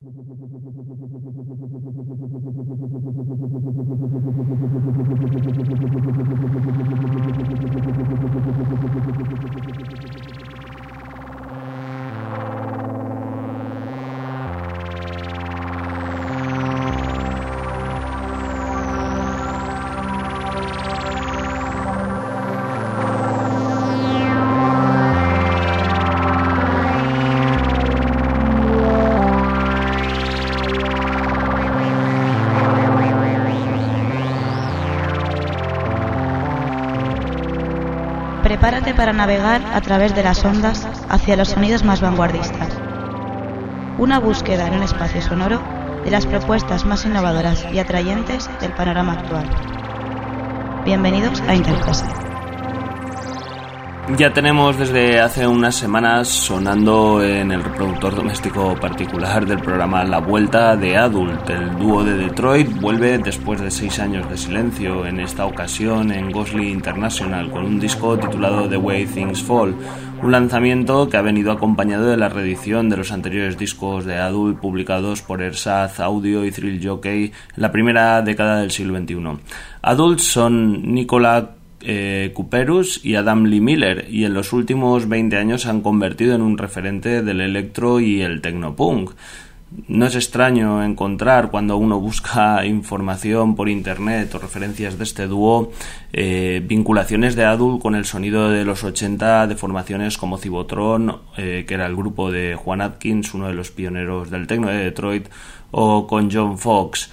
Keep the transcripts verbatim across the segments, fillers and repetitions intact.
Prepárate para navegar a través de las ondas hacia los sonidos más vanguardistas. Una búsqueda en un espacio sonoro de las propuestas más innovadoras y atrayentes del panorama actual. Bienvenidos a Interfase. Ya tenemos desde hace unas semanas sonando en el reproductor doméstico particular del programa La Vuelta de Adult. El dúo de Detroit vuelve después de seis años de silencio, en esta ocasión en Ghostly International, con un disco titulado The Way Things Fall, un lanzamiento que ha venido acompañado de la reedición de los anteriores discos de Adult publicados por Ersatz Audio y Thrill Jockey en la primera década del siglo veintiuno. Adult son Nicola Eh, Kuperus y Adam Lee Miller, y en los últimos veinte años se han convertido en un referente del electro y el tecnopunk. No es extraño encontrar, cuando uno busca información por internet o referencias de este dúo, eh, vinculaciones de Adult con el sonido de los ochenta de formaciones como Cibotron, eh, que era el grupo de Juan Atkins, uno de los pioneros del techno de Detroit, o con John Fox.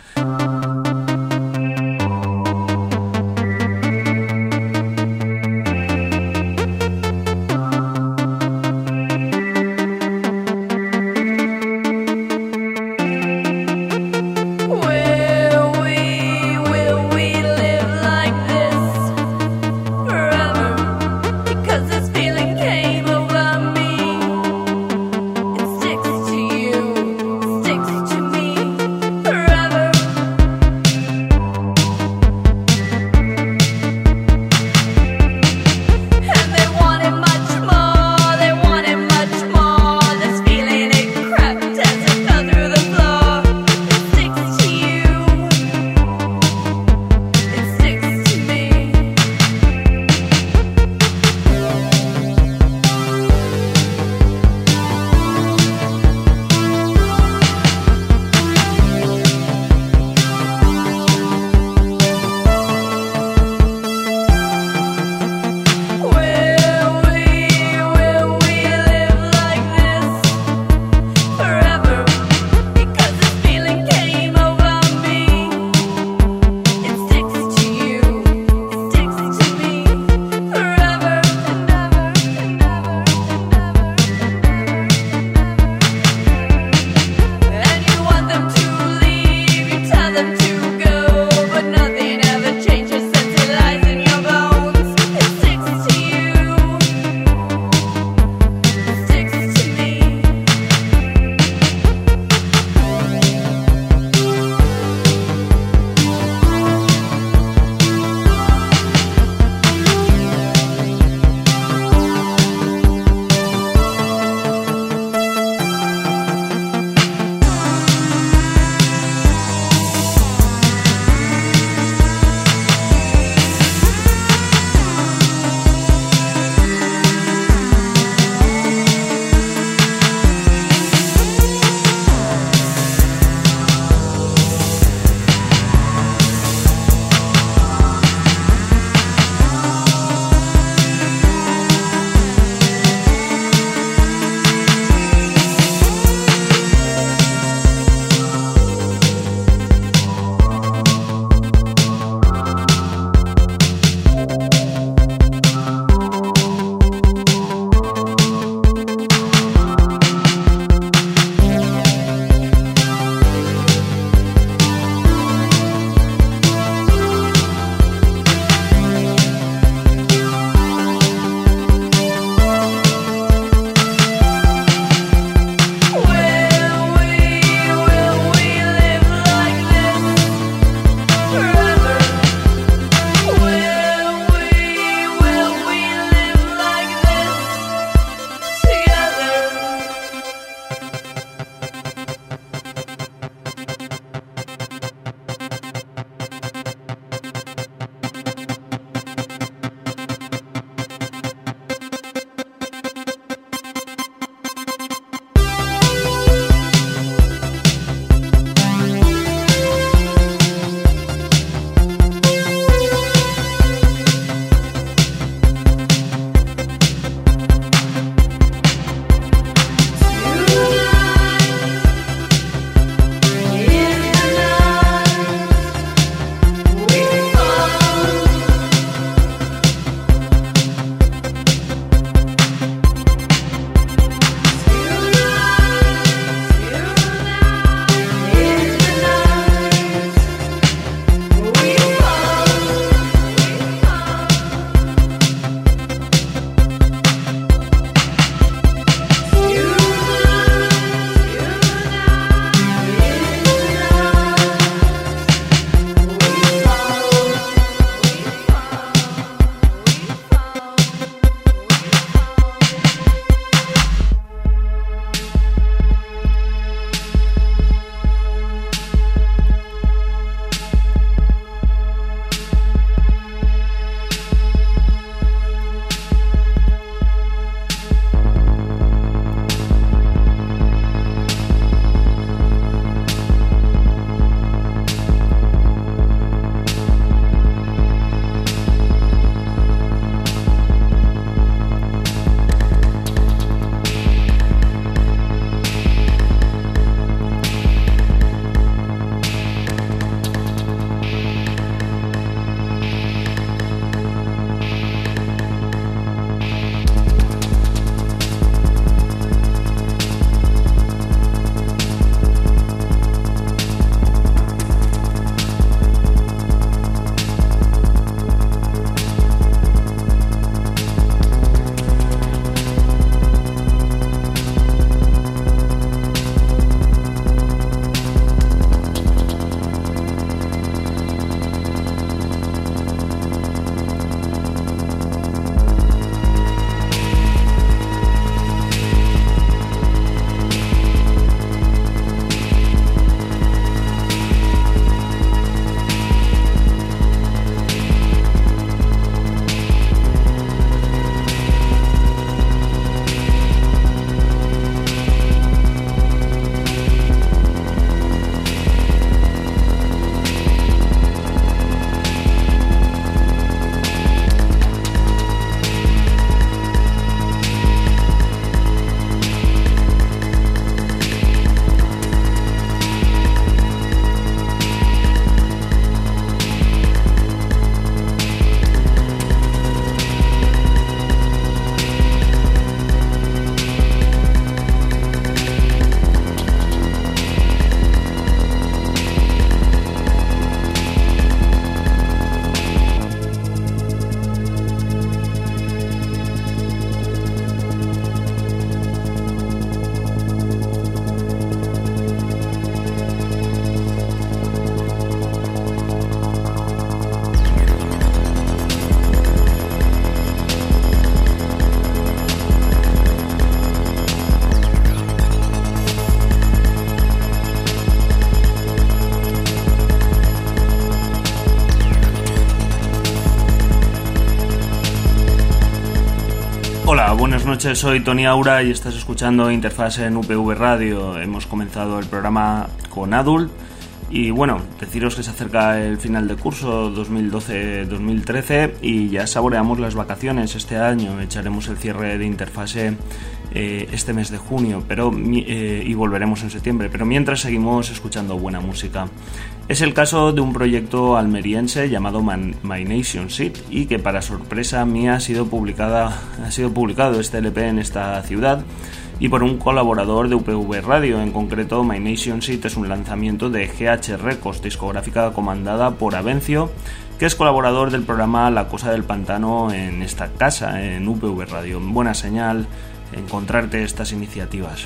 Hola, buenas noches, soy Tony Aura y estás escuchando Interfase en U P V Radio. Hemos comenzado el programa con Adult y bueno, deciros que se acerca el final de curso dos mil doce dos mil trece y ya saboreamos las vacaciones este año. Echaremos el cierre de Interfase eh, este mes de junio pero eh, y volveremos en septiembre, pero mientras seguimos escuchando buena música. Es el caso de un proyecto almeriense llamado Man, My Nation Seed y que para sorpresa mía ha sido, publicada, ha sido publicado este L P en esta ciudad y por un colaborador de U P V Radio. En concreto, My Nation Seed es un lanzamiento de G H Records, discográfica comandada por Avencio, que es colaborador del programa La Cosa del Pantano en esta casa, en U P V Radio. Buena señal encontrarte estas iniciativas.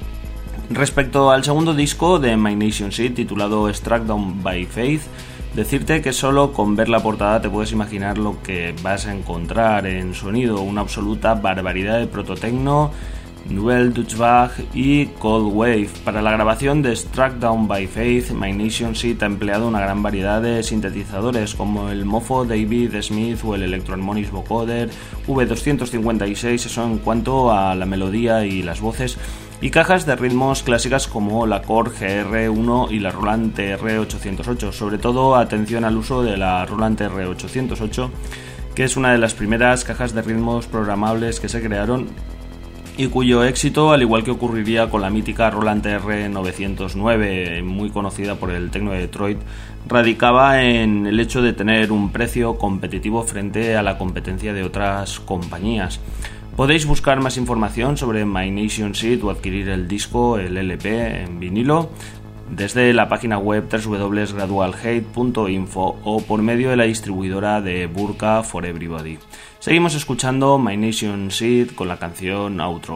Respecto al segundo disco de My Nation Seed, titulado Struck Down by Faith, decirte que solo con ver la portada te puedes imaginar lo que vas a encontrar en sonido: una absoluta barbaridad de prototecno, Nouvelle Dutch Vague y Cold Wave. Para la grabación de Struck Down by Faith, My Nation Seed ha empleado una gran variedad de sintetizadores como el Mofo David Smith o el Electro-Harmonics Vocoder V doscientos cincuenta y seis, eso en cuanto a la melodía y las voces, y cajas de ritmos clásicas como la Korg G R uno y la Roland T R ochocientos ocho. Sobre todo atención al uso de la Roland T R ochocientos ocho, que es una de las primeras cajas de ritmos programables que se crearon y cuyo éxito, al igual que ocurriría con la mítica Roland T R novecientos nueve, muy conocida por el techno de Detroit, radicaba en el hecho de tener un precio competitivo frente a la competencia de otras compañías. Podéis buscar más información sobre My Nation Seed o adquirir el disco, el L P, en vinilo desde la página web doble u doble u doble u punto gradual hate punto info o por medio de la distribuidora de Burka for Everybody. Seguimos escuchando My Nation Seed con la canción Outro.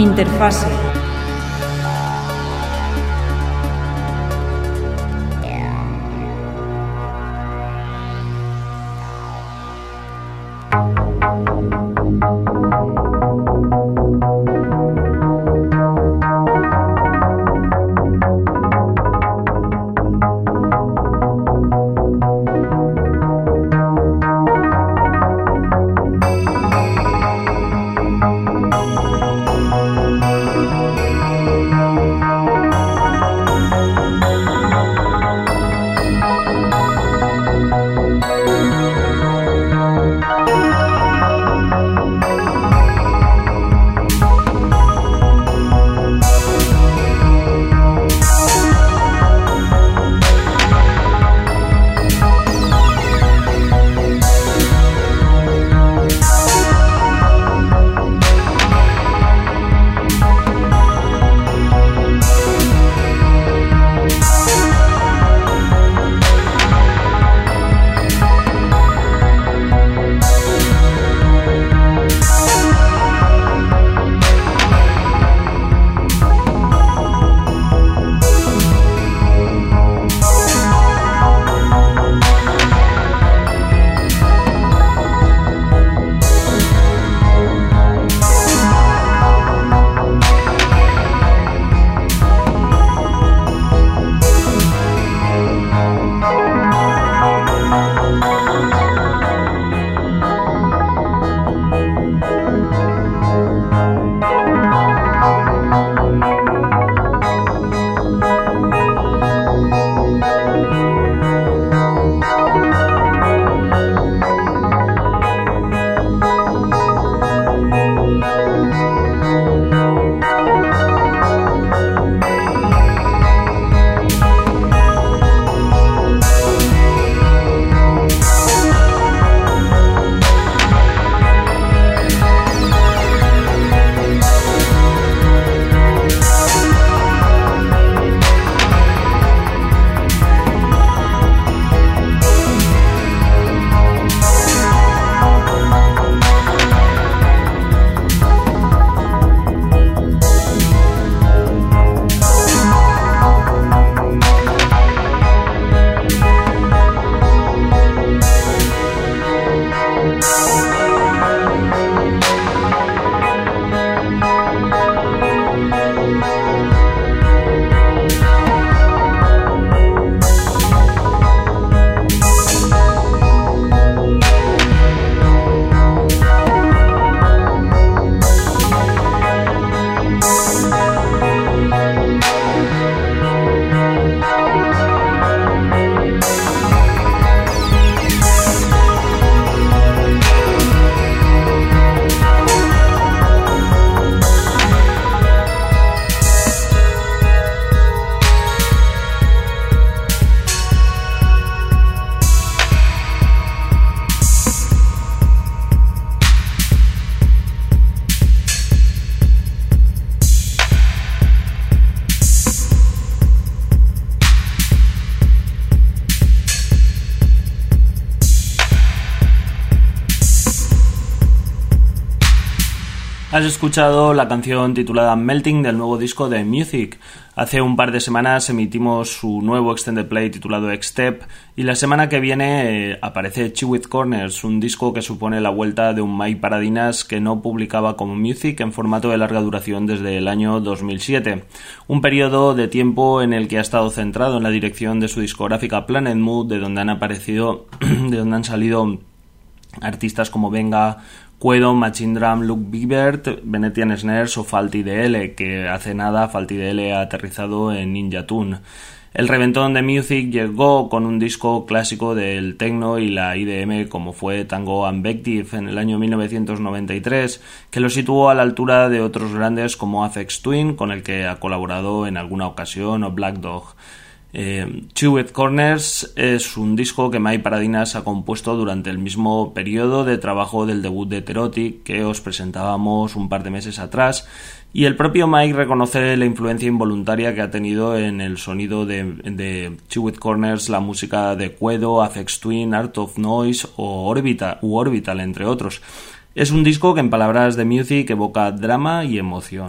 Interfase. Has escuchado la canción titulada Melting del nuevo disco de Music. Hace un par de semanas emitimos su nuevo extended play titulado X-Step y la semana que viene eh, aparece Chew with Corners, un disco que supone la vuelta de un Mike Paradinas que no publicaba como Music en formato de larga duración desde el año dos mil siete. Un periodo de tiempo en el que ha estado centrado en la dirección de su discográfica Planet Mood, de donde han aparecido, de donde han salido artistas como Venga, Quedo, Machine Drum, Luke Biebert, Venetian Snares o Falty D L, que hace nada Falty D L ha aterrizado en Ninja Tune. El reventón de Music llegó con un disco clásico del techno y la I D M como fue Tango and Vective en el año mil novecientos noventa y tres, que lo situó a la altura de otros grandes como Aphex Twin, con el que ha colaborado en alguna ocasión, o Black Dog. Eh, Chew with Corners es un disco que Mike Paradinas ha compuesto durante el mismo periodo de trabajo del debut de Heterotic que os presentábamos un par de meses atrás, y el propio Mike reconoce la influencia involuntaria que ha tenido en el sonido de, de Chew with Corners la música de Quedo, Aphex Twin, Art of Noise o Orbital, u Orbital, entre otros. Es un disco que en palabras de Music evoca drama y emoción.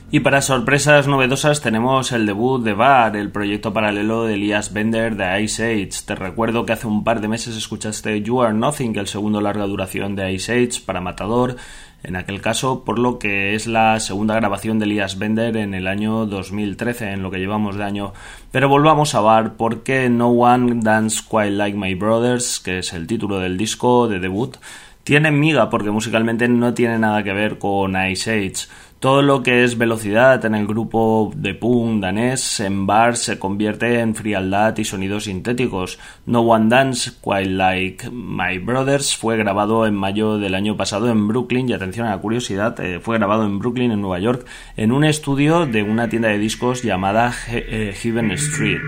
Y para sorpresas novedosas tenemos el debut de Var, el proyecto paralelo de Elias Bender de Ice Age. Te recuerdo que hace un par de meses escuchaste You Are Nothing, el segundo larga duración de Ice Age para Matador, en aquel caso, por lo que es la segunda grabación de Elias Bender en el año dos mil trece, en lo que llevamos de año. Pero volvamos a Var, porque No One Dance Quite Like My Brothers, que es el título del disco de debut, tiene miga porque musicalmente no tiene nada que ver con Ice Age. Todo lo que es velocidad en el grupo de punk danés en Var se convierte en frialdad y sonidos sintéticos. No One Dance Quite Like My Brothers fue grabado en mayo del año pasado en Brooklyn, y atención a la curiosidad, eh, fue grabado en Brooklyn, en Nueva York, en un estudio de una tienda de discos llamada He- eh, Heaven Street.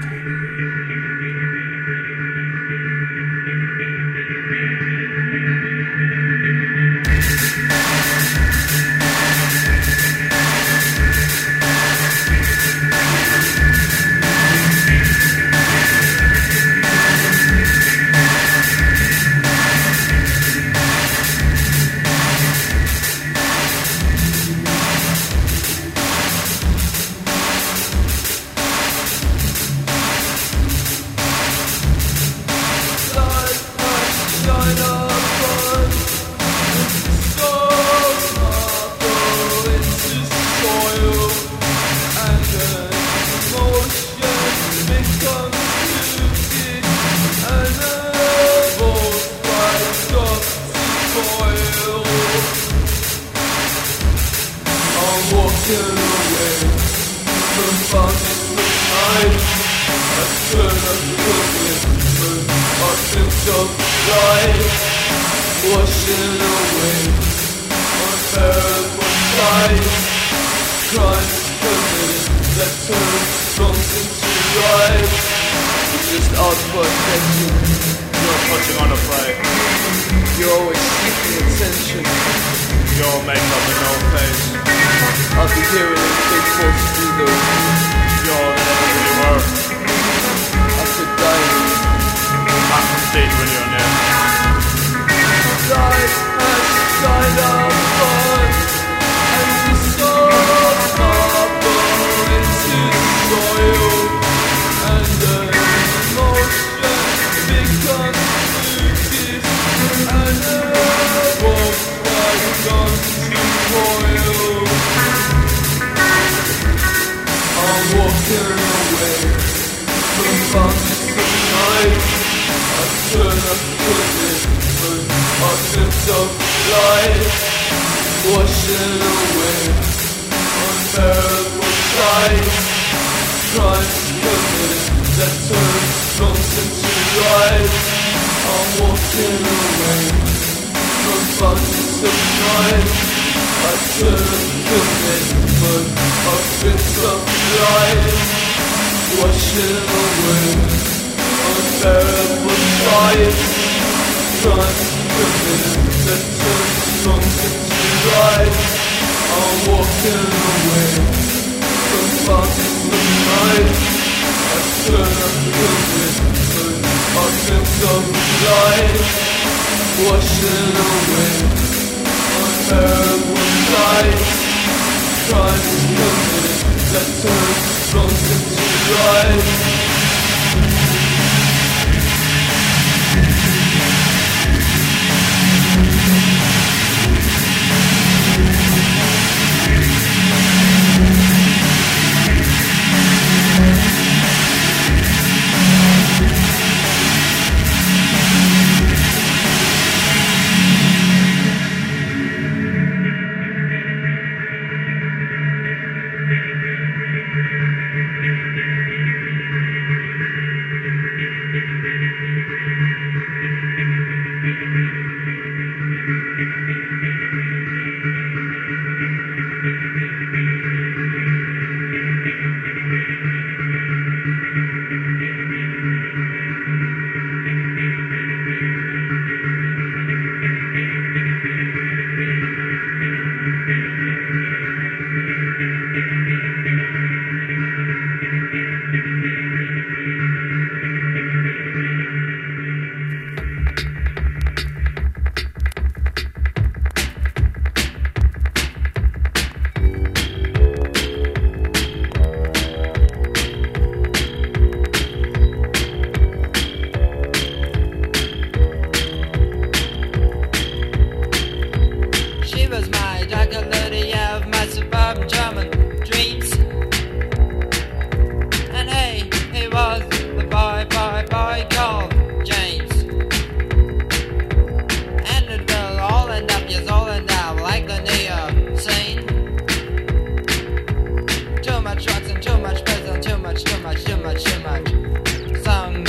much, too much, too much, too much. Songs.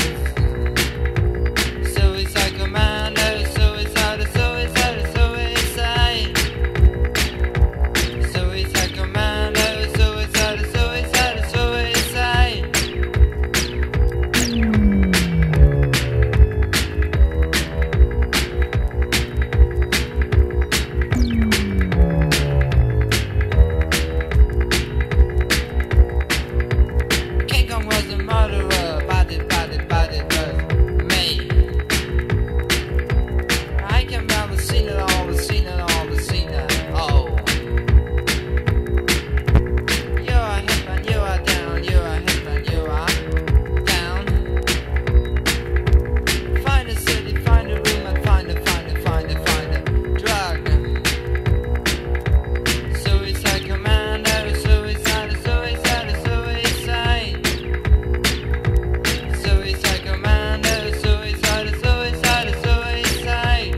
Suicide commando, suicide, suicide, suicide. Suicide commando, suicide, suicide, suicide. King Kong was a murderer, but it, but it, but it was me. I can never seen it all, the seen it all, the seen it all. You are hitman, you are down, you are hitman, you are down. Find a city, find a room, and find a, find a, find a, find a drug. Suicide commando, suicide, suicide, suicide. Suicide commando, suicide, suicide, suicide.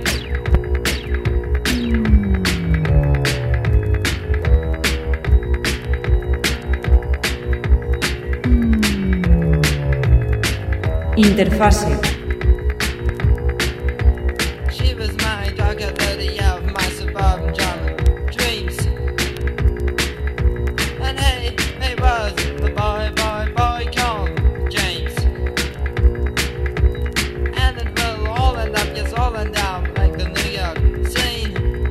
Interfase. She was my darker lady of my suburban German dreams. And hey, he was the boy, boy, boy called James. And it will all end up, yes, all end up like the New York scene.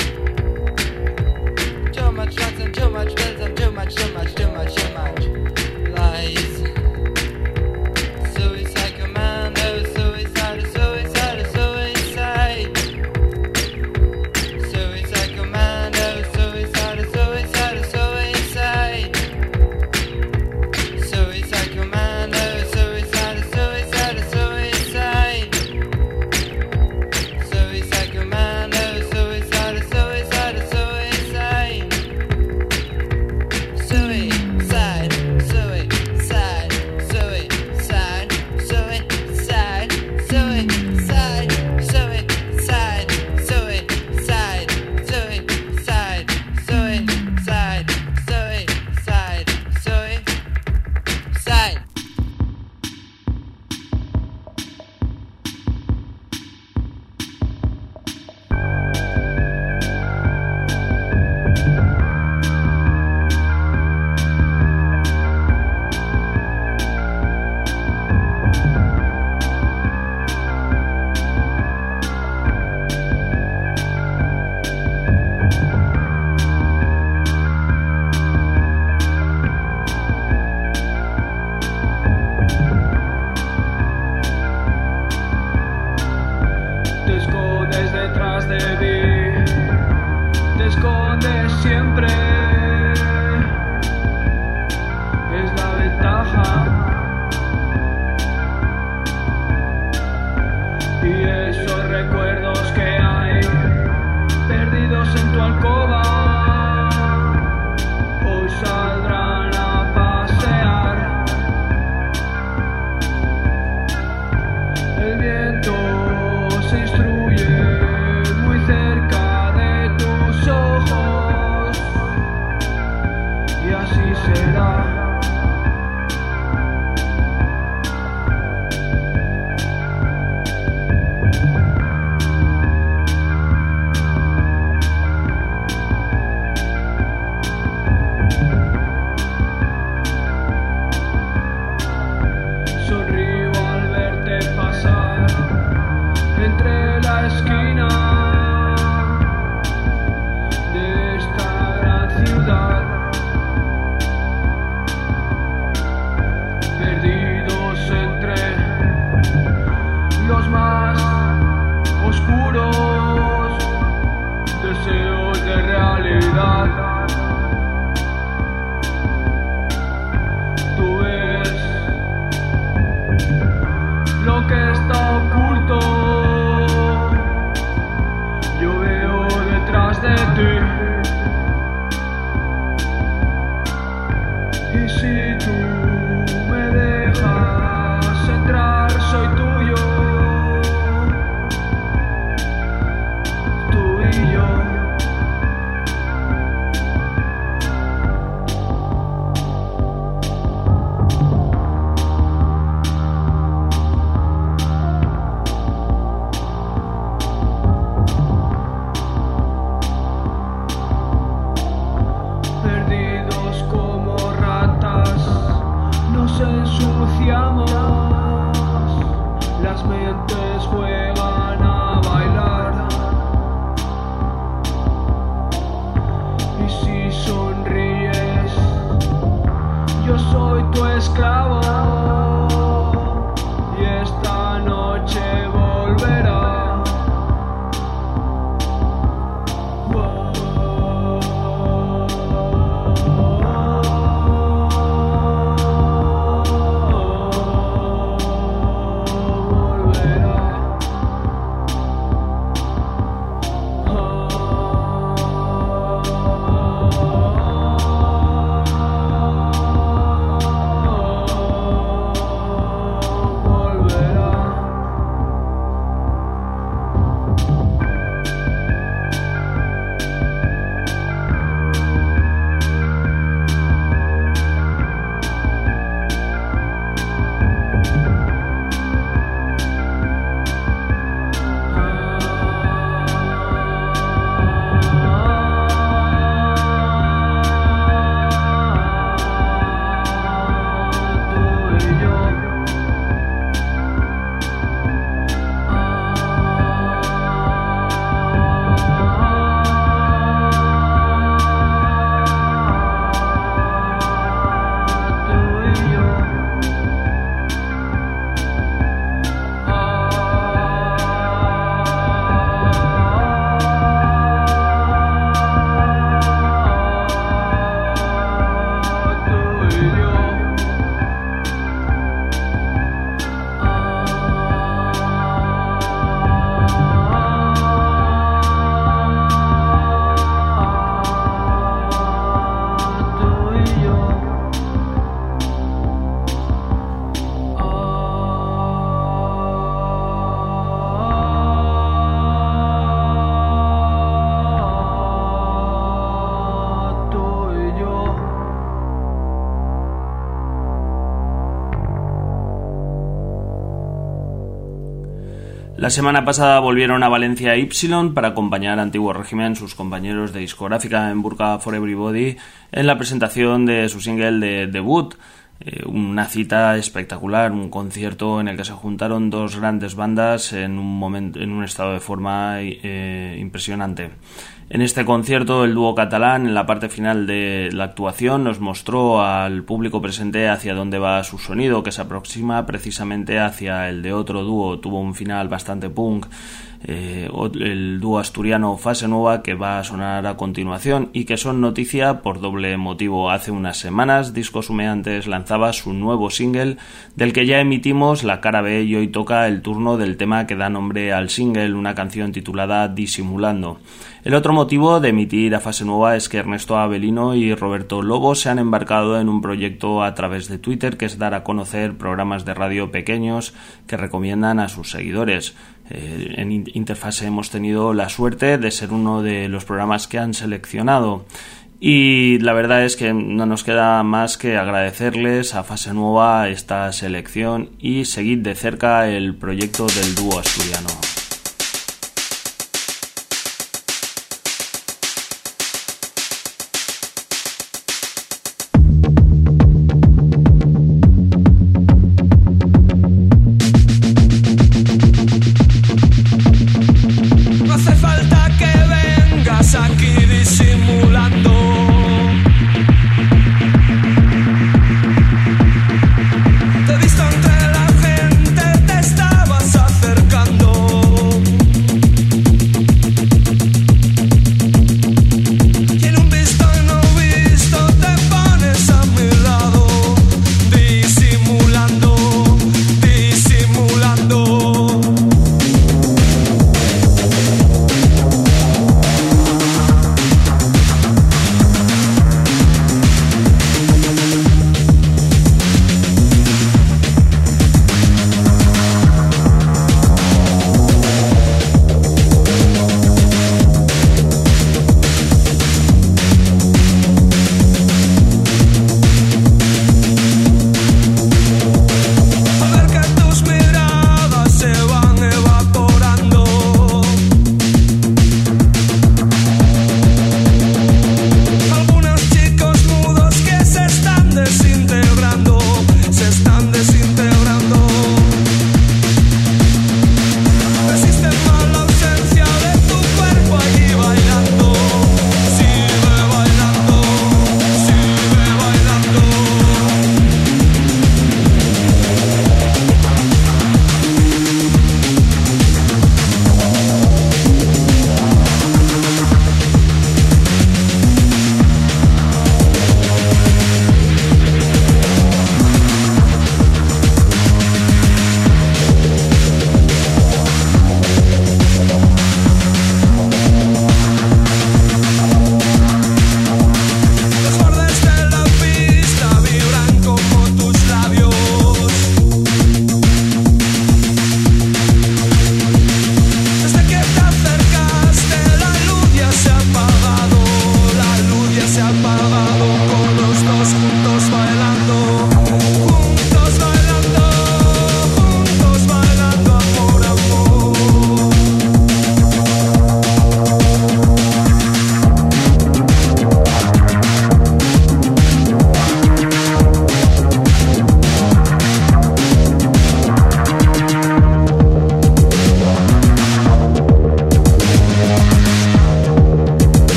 Too much drugs and too much pills and too much, too much, too much, too much lies. Suicide commando, suicide, suicide, suicide. Suicide commando, suicide, suicide, suicide. Suicide commando, suicide, suicide, suicide. Suicide commando, suicide, suicide, suicide. Suicide, suicide, suicide, suicide, suicide, suicide, suicide, suicide, suicide, suicide, suicide. Te escondes detrás de mí, te escondes siempre, es la ventaja. Y esos recuerdos que hay, perdidos en tu alcoba, hoy saldrán a pasear. El viento se instruye muy cerca de tus ojos, y así será. Sonrío al verte pasar entre la esquina de esta gran ciudad, perdidos entre los más oscuros deseos de realidad. Tú ves lo que está oculto, yo veo detrás de ti. Y si tú me dejas entrar, soy tuyo, tú y yo. yo soy tu esclavo y esta noche volverá. La semana pasada volvieron a Valencia Y para acompañar a Antiguo Régimen, sus compañeros de discográfica en Burka for Everybody, en la presentación de su single de debut. Eh, una cita espectacular, un concierto en el que se juntaron dos grandes bandas en un momento, en un estado de forma eh, impresionante. En este concierto, el dúo catalán, en la parte final de la actuación, nos mostró al público presente hacia dónde va su sonido, que se aproxima precisamente hacia el de otro dúo. Tuvo un final bastante punk, eh, el dúo asturiano Fase Nueva, que va a sonar a continuación y que son noticia por doble motivo. Hace unas semanas, Discos Humeantes lanzaba su nuevo single, del que ya emitimos la cara B, y hoy toca el turno del tema que da nombre al single, una canción titulada Disimulando. El otro motivo de emitir a Fase Nueva es que Ernesto Avelino y Roberto Lobo se han embarcado en un proyecto a través de Twitter, que es dar a conocer programas de radio pequeños que recomiendan a sus seguidores. Eh, en Interfase hemos tenido la suerte de ser uno de los programas que han seleccionado. Y la verdad es que no nos queda más que agradecerles a Fase Nueva esta selección y seguir de cerca el proyecto del dúo asturiano. Te he visto entre la gente, te estabas acercando.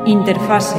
Interfase.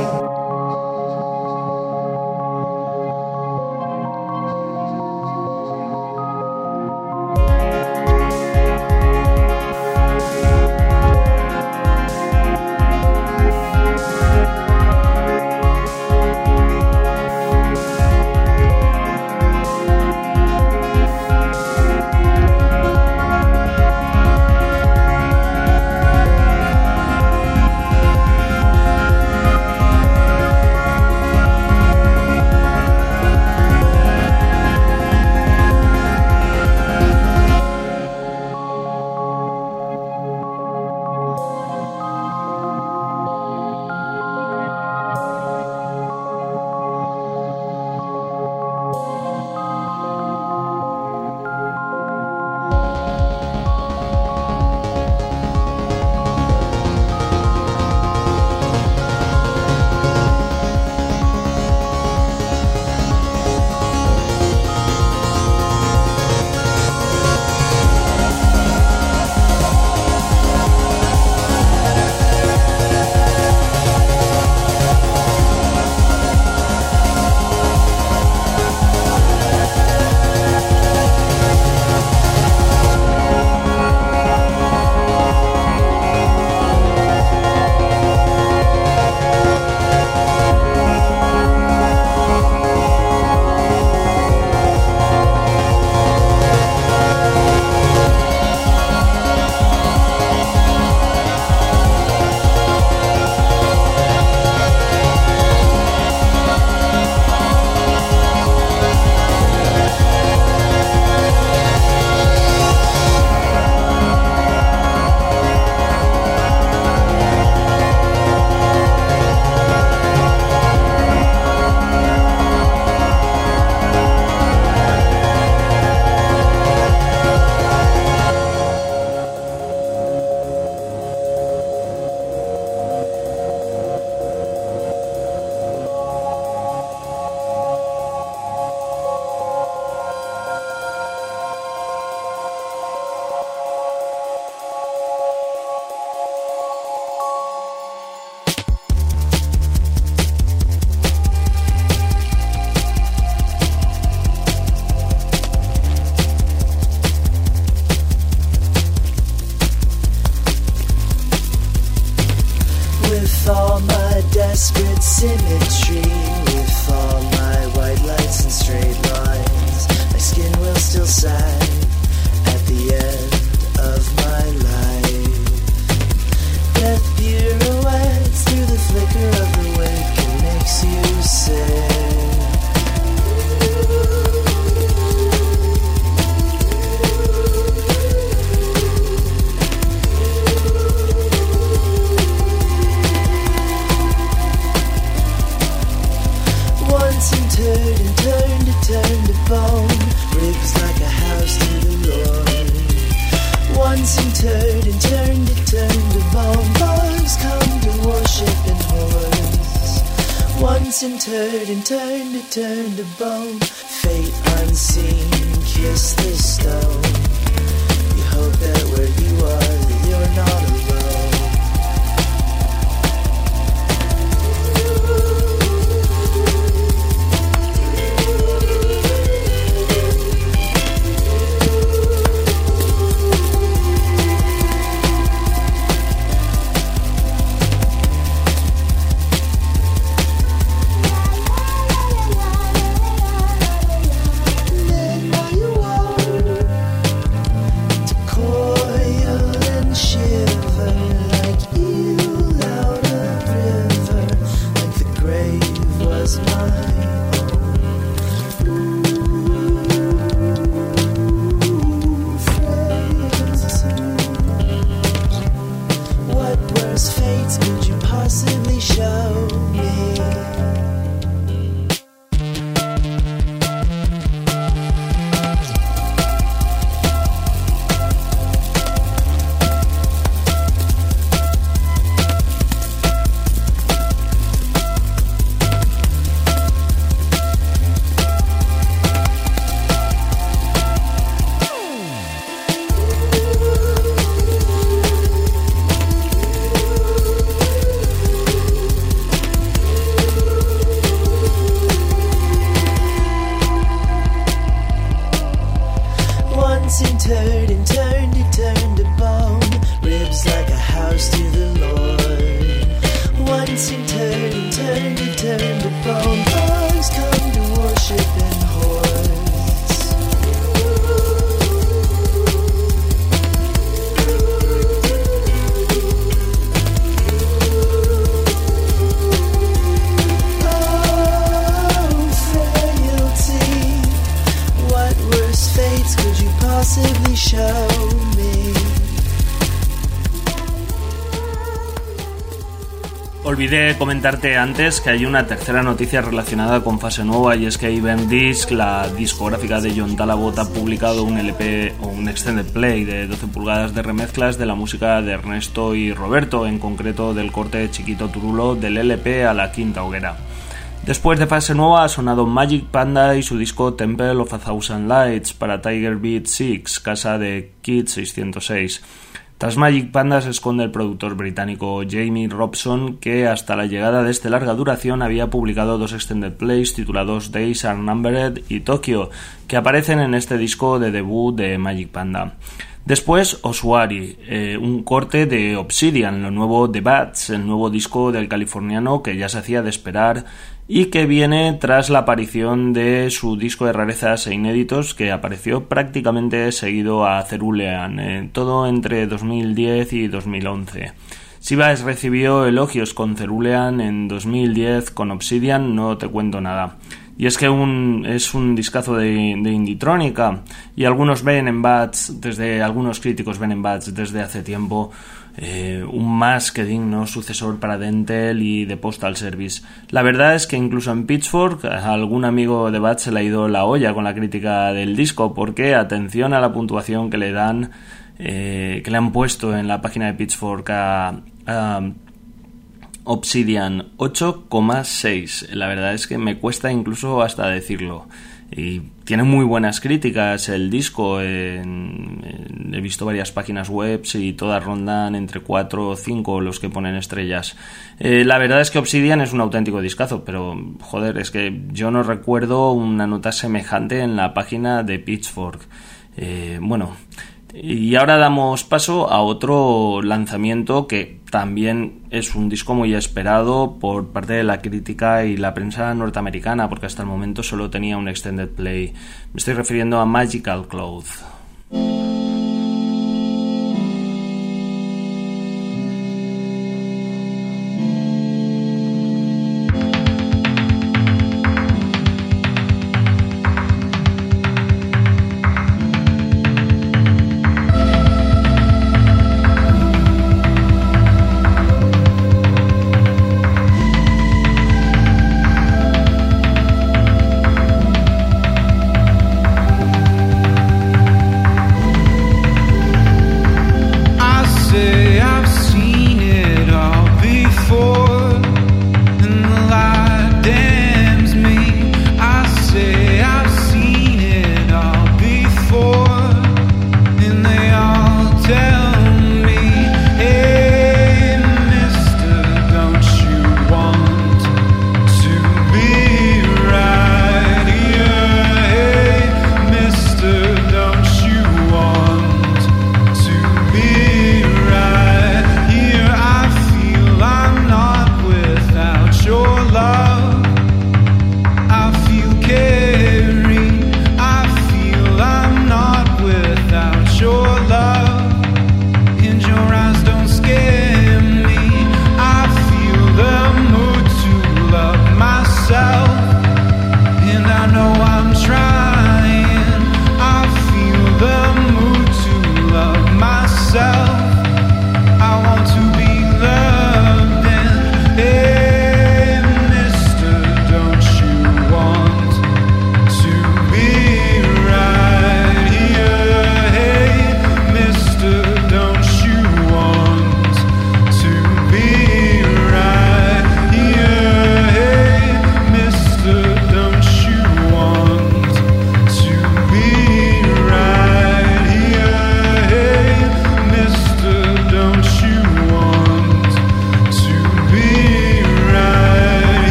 desperate symmetry with all my white lights and straight lines. My skin will still sag at the end of my life. Death pirouettes through the flicker of the wick and makes you sick. Turn and turn to turn to bone, ribs like a house to the Lord. Once and turn and turn to turn to bone, bugs come to worship in hordes. Once and turn and turn to turn to bone, fate unseen, kiss the stone. You hope that where you are, that you're not alone. Shiver show me. Olvidé comentarte antes que hay una tercera noticia relacionada con Fase Nueva, y es que Iverdisc, la discográfica de John Talabot, ha publicado un L P o un extended play de doce pulgadas de remezclas de la música de Ernesto y Roberto, en concreto del corte Chiquito Turulo del L P a la Quinta Hoguera. Después de Fase Nueva ha sonado Magic Panda y su disco Temple of a Thousand Lights para Tiger Beat seis, casa de Kid seiscientos seis. Tras Magic Panda se esconde el productor británico Jamie Robson, que hasta la llegada de este larga duración había publicado dos extended plays titulados Days Are Numbered y Tokyo, que aparecen en este disco de debut de Magic Panda. Después Osuari, eh, un corte de Obsidian, lo nuevo de Bats, el nuevo disco del californiano que ya se hacía de esperar y que viene tras la aparición de su disco de rarezas e inéditos, que apareció prácticamente seguido a Cerulean, eh, todo entre dos mil diez y dos mil once. Sivas recibió elogios con Cerulean, en dos mil diez con Obsidian no te cuento nada. Y es que un, es un discazo de, de Inditrónica, y algunos ven en Bats, desde algunos críticos ven en Bats desde hace tiempo eh, un más que digno sucesor para Dentel y de Postal Service. La verdad es que incluso en Pitchfork a algún amigo de Bats se le ha ido la olla con la crítica del disco, porque atención a la puntuación que le dan, eh, que le han puesto en la página de Pitchfork a, a Obsidian, ocho coma seis. La verdad es que me cuesta incluso hasta decirlo. Y tiene muy buenas críticas el disco. En, en, he visto varias páginas web y todas rondan entre cuatro o cinco los que ponen estrellas. Eh, la verdad es que Obsidian es un auténtico discazo, pero joder, es que yo no recuerdo una nota semejante en la página de Pitchfork. Eh, bueno... Y ahora damos paso a otro lanzamiento que también es un disco muy esperado por parte de la crítica y la prensa norteamericana, porque hasta el momento solo tenía un extended play. Me estoy refiriendo a Magical Cloud.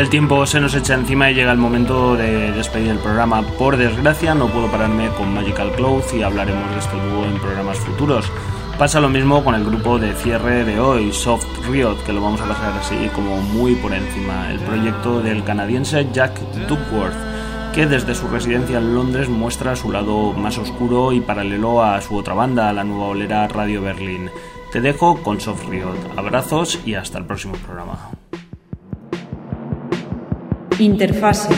El tiempo se nos echa encima y llega el momento de despedir el programa. Por desgracia no puedo pararme con Magical Cloud y hablaremos de este dúo en programas futuros. Pasa lo mismo con el grupo de cierre de hoy, Soft Riot, que lo vamos a pasar así como muy por encima. El proyecto del canadiense Jack Duckworth, que desde su residencia en Londres muestra su lado más oscuro y paralelo a su otra banda, la nueva olera Radio Berlín. Te dejo con Soft Riot. Abrazos y hasta el próximo programa. Interfase.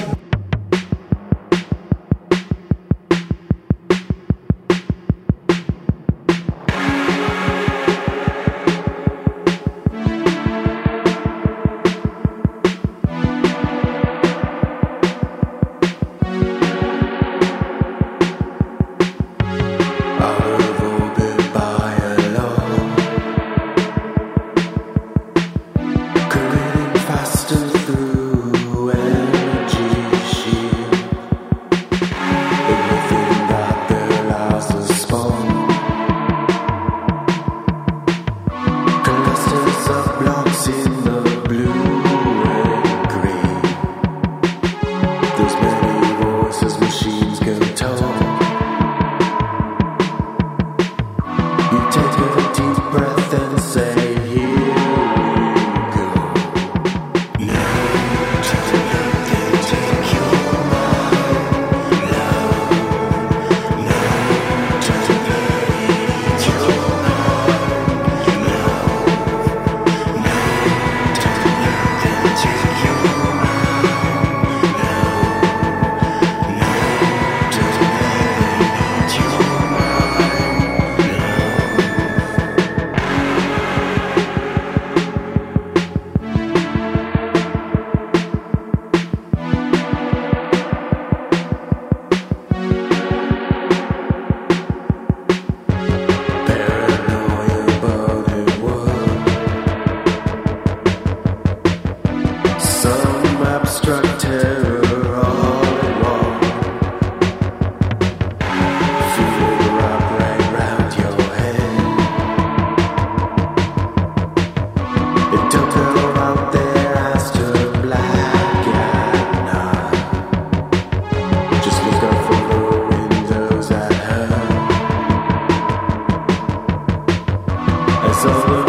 So